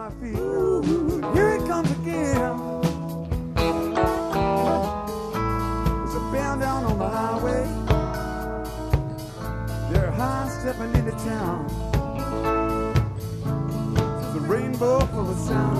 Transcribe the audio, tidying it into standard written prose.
my feet. Here it comes again. There's a band down on the highway. They're high stepping into town. There's a rainbow full of sound.